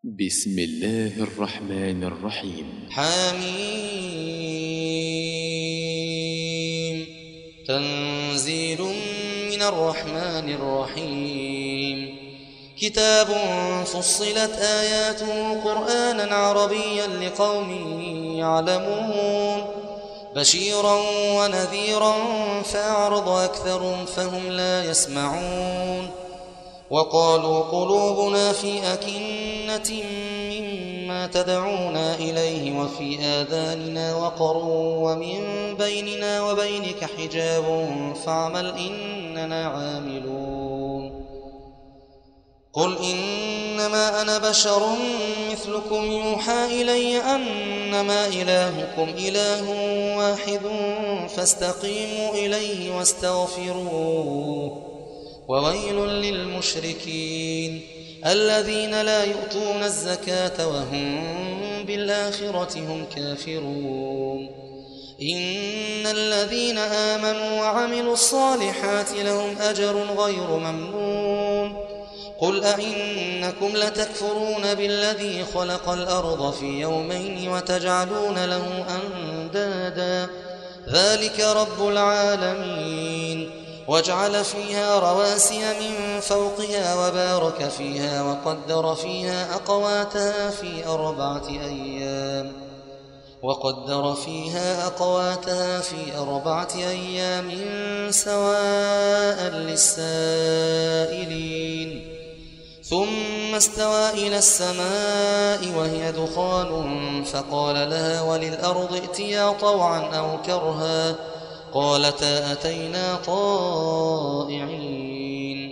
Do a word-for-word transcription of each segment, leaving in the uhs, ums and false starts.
بسم الله الرحمن الرحيم. حميم. تنزيل من الرحمن الرحيم. كتاب فصلت آياته قرآنا عربيا لقوم يعلمون بشيرا ونذيرا فأعرض أكثرهم فهم لا يسمعون وقالوا قلوبنا في أكنة مما تدعونا إليه وفي آذاننا وقر ومن بيننا وبينك حجاب فاعمل إننا عاملون. قل إنما أنا بشر مثلكم يوحى إلي أنما إلهكم إله واحد فاستقيموا إليه واستغفروه وويل للمشركين الذين لا يؤتون الزكاة وهم بالآخرة هم كافرون. إن الذين آمنوا وعملوا الصالحات لهم أجر غير ممنون. قل أئنكم لتكفرون بالذي خلق الأرض في يومين وتجعلون له أندادا ذلك رب العالمين وجعل فيها رواسي من فوقها وبارك فيها وقدر فيها أقواتها في أربعة أيام وقدر فيها أقواتها في أربعة أيام سواء للسائلين. ثم استوى إلى السماء وهي دخان فقال لها وللأرض ائتيا طوعا أو كرها قالتا أتينا طائعين.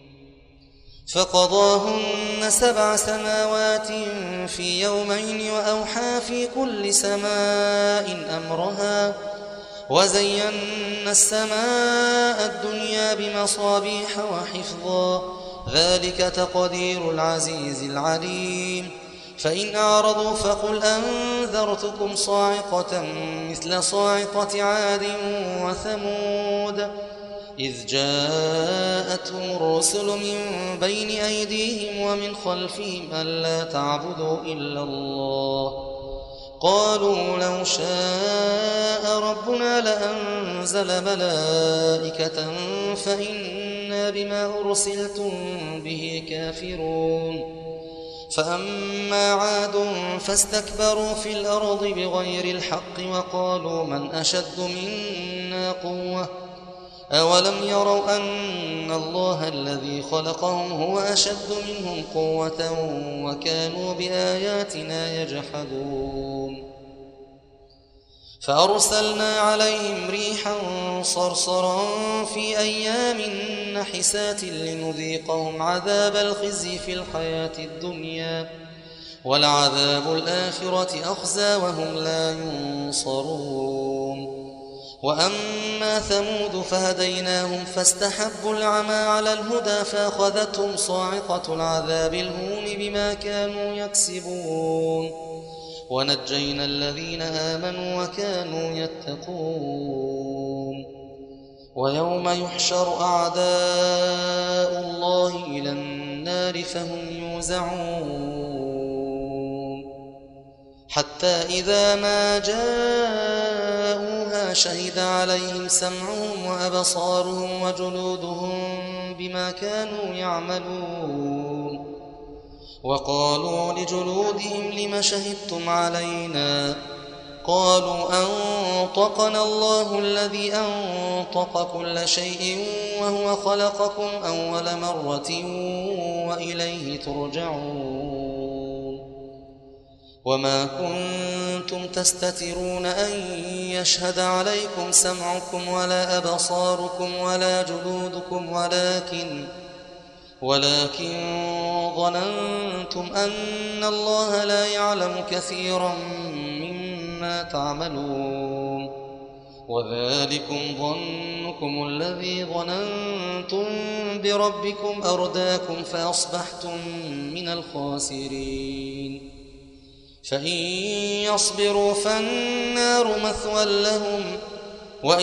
فقضاهن سبع سماوات في يومين وأوحى في كل سماء أمرها وزينا السماء الدنيا بمصابيح وحفظا ذلك تقدير العزيز العليم. فإن أعرضوا فقل أنذرتكم صاعقة مثل صاعقة عاد وثمود إذ جاءتهم الرسل من بين أيديهم ومن خلفهم ألا تعبدوا إلا الله قالوا لو شاء ربنا لأنزل ملائكة فإنا بما أرسلتم به كافرون. فأما عاد فاستكبروا في الأرض بغير الحق وقالوا من أشد منا قوة أولم يروا أن الله الذي خلقهم هو أشد منهم قوة وكانوا بآياتنا يجحدون. فأرسلنا عليهم ريحا صرصرا في أيام نحسات لنذيقهم عذاب الخزي في الحياة الدنيا ولعذاب الآخرة أخزى وهم لا ينصرون. وأما ثمود فهديناهم فاستحبوا العمى على الهدى فأخذتهم صاعقة العذاب الهون بما كانوا يكسبون ونجينا الذين آمنوا وكانوا يتقون. ويوم يحشر أعداء الله إلى النار فهم يوزعون حتى إذا ما جاءوها شهد عليهم سمعهم وأبصارهم وجلودهم بما كانوا يعملون. وقالوا لجلودهم لم شهدتم علينا قالوا أنطقنا الله الذي أنطق كل شيء وهو خلقكم أول مرة وإليه ترجعون. وما كنتم تستترون أن يشهد عليكم سمعكم ولا أبصاركم ولا جلودكم ولكن ولكن ظننتم أن الله لا يعلم كثيرا مما تعملون وذلكم ظنكم الذي ظننتم بربكم أرداكم فأصبحتم من الخاسرين. فإن يصبروا فالنار مثوى لهم وإن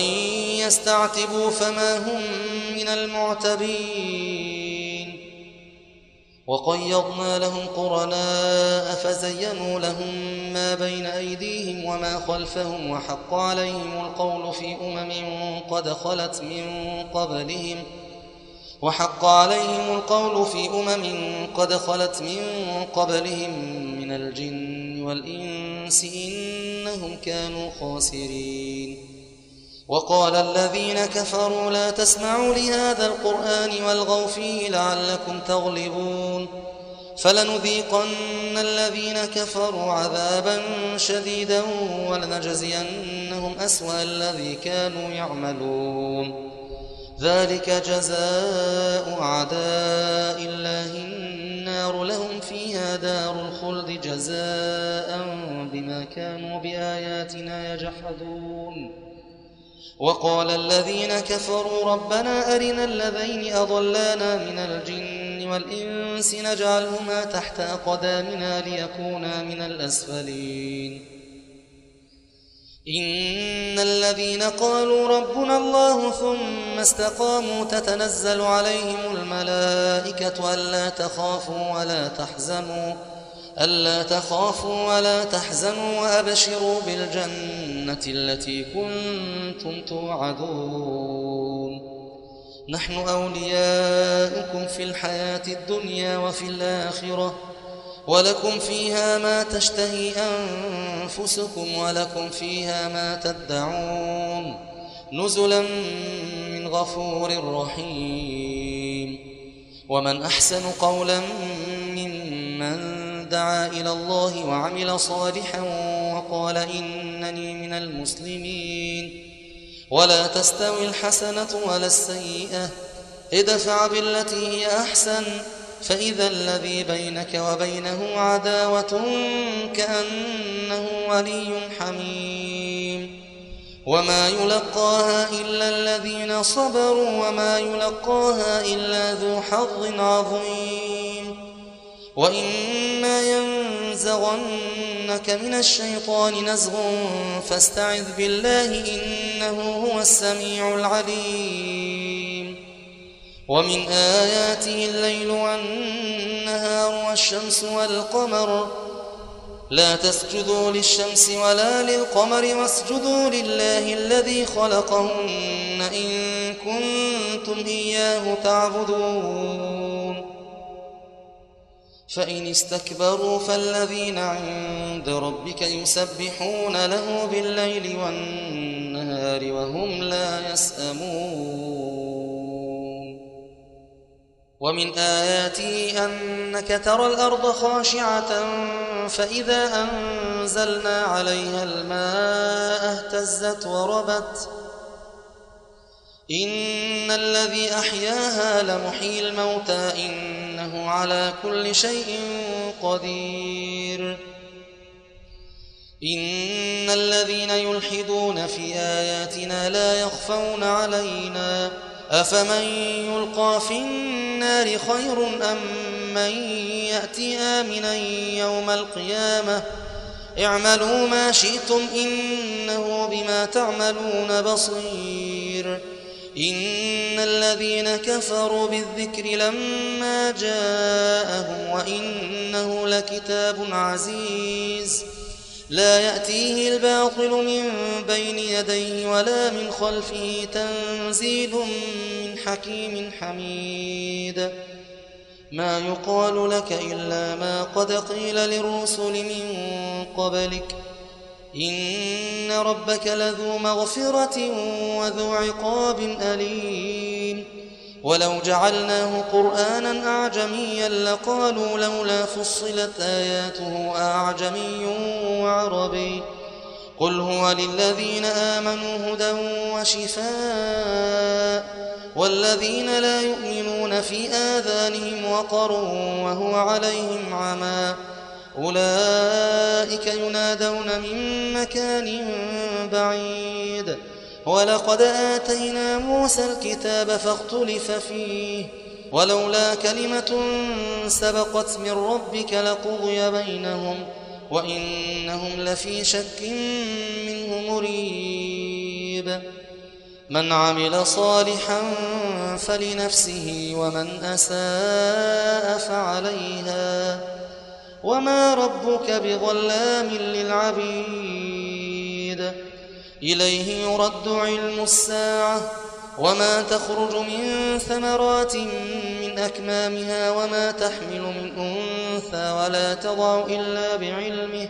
يستعتبوا فما هم من المعتبين. وقيضنا لهم قرناء فزينوا لهم ما بين أيديهم وما خلفهم وحق عليهم القول في أمم قد خلت من قبلهم وحق عليهم القول في أمم قد خلت من قبلهم من الجن والإنس إنهم كانوا خاسرين. وقال الذين كفروا لا تسمعوا لهذا القرآن والغوا فيه لعلكم تغلبون فلنذيقن الذين كفروا عذابا شديدا ولنجزينهم أسوأ الذي كانوا يعملون ذلك جزاء أعداء الله النار لهم فيها دار الخلد جزاء بما كانوا بآياتنا يجحدون. وقال الذين كفروا ربنا أرنا الذين أضلانا من الجن والإنس نجعلهما تحت أقدامنا ليكونا من الأسفلين. إن الذين قالوا ربنا الله ثم استقاموا تتنزل عليهم الملائكة ألا تخافوا ولا تحزنوا ألا تخافوا ولا تحزنوا وأبشروا بالجنة التي كنتم توعدون نحن أولياؤكم في الحياة الدنيا وفي الآخرة ولكم فيها ما تشتهي أنفسكم ولكم فيها ما تدعون نزلا من غفور رحيم. ومن أحسن قولا ممن دعا إلى الله وعمل صالحا وقال إنني من المسلمين. ولا تستوي الحسنة ولا السيئة ادفع بالتي هي أحسن فإذا الذي بينك وبينه عداوة كأنه ولي حميم. وما يلقاها إلا الذين صبروا وما يلقاها إلا ذو حظ عظيم. وإما ينزغنك من الشيطان نزغ فاستعذ بالله إنه هو السميع العليم. ومن آياته الليل والنهار والشمس والقمر لا تسجدوا للشمس ولا للقمر واسجدوا لله الذي خلقهن إن كنتم إياه تعبدون. فإن استكبروا فالذين عند ربك يسبحون له بالليل والنهار وهم لا يسأمون. ومن آياته أنك ترى الأرض خاشعة فإذا أنزلنا عليها الماء اهتزت وربت إن الذي أحياها لمحيي الموتى إنه على كل شيء قدير. إن الذين يلحدون في آياتنا لا يخفون علينا أفمن يلقى في النار خير أم من يأتي آمنا يوم القيامة اعملوا ما شئتم إنه بما تعملون بصير. إن الذين كفروا بالذكر لما جاءهم وإنه لكتاب عزيز لا يأتيه الباطل من بين يديه ولا من خلفه تنزيل من حكيم حميد. ما يقال لك إلا ما قد قيل للرسل من قبلك إن ربك لذو مغفرة وذو عقاب أليم. ولو جعلناه قرآنا أعجميا لقالوا لولا فصلت آياته أعجمي وعربي قل هو للذين آمنوا هدى وشفاء والذين لا يؤمنون في آذانهم وقر وهو عليهم عمى أولئك ينادون من مكان بعيد. ولقد آتينا موسى الكتاب فاختلف فيه ولولا كلمة سبقت من ربك لقضي بينهم وإنهم لفي شك منه مريب. من عمل صالحا فلنفسه ومن أساء فعليها وما ربك بظلام للعبيد إليه يرد علم الساعة وما تخرج من ثمرات من أكمامها وما تحمل من أنثى ولا تضع إلا بعلمه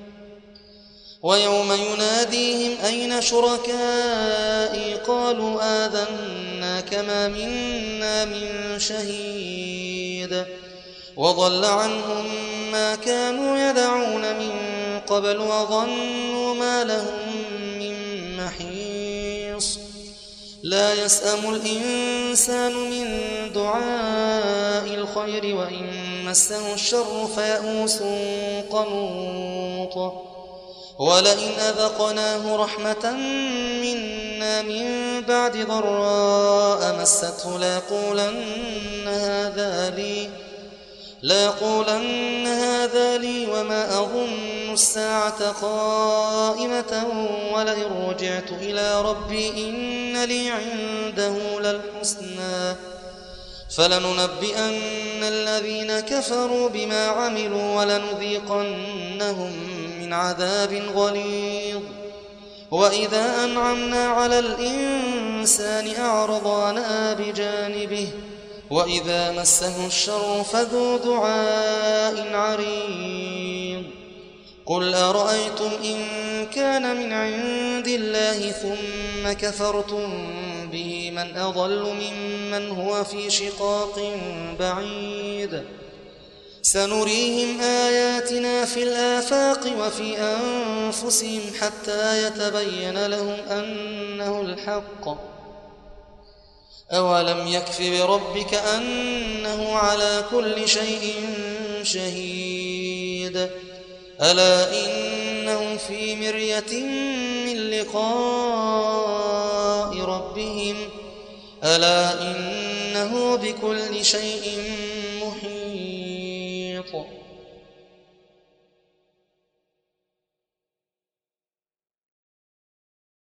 ويوم يناديهم أين شركائي قالوا آذناك ما منا من شهيد وضل عنهم ما كانوا يدعون من قبل وظنوا ما لهم من محيص لا يسأم الإنسان من دعاء الخير وإن مسه الشر فيئوس قنوط ولئن أذقناه رحمة منا من بعد ضراء مسته ليقولن هذا لي ليقولن هذا لي وما أظن الساعة قائمة ولئن رجعت إلى ربي إن لي عنده للحسنى فلننبئن الذين كفروا بما عملوا ولنذيقنهم من عذاب غليظ وإذا أنعمنا على الإنسان أعرض ونأى بجانبه وإذا مسه الشر فذو دعاء عريض قل أرأيتم إن كان من عند الله ثم كفرتم به من أضل ممن هو في شقاق بعيد سنريهم آياتنا في الآفاق وفي أنفسهم حتى يتبين لهم أنه الحق أولم يكف بربك أنه على كل شيء شهيد ألا إنهم في مرية من لقاء ربهم ألا إنه بكل شيء محيط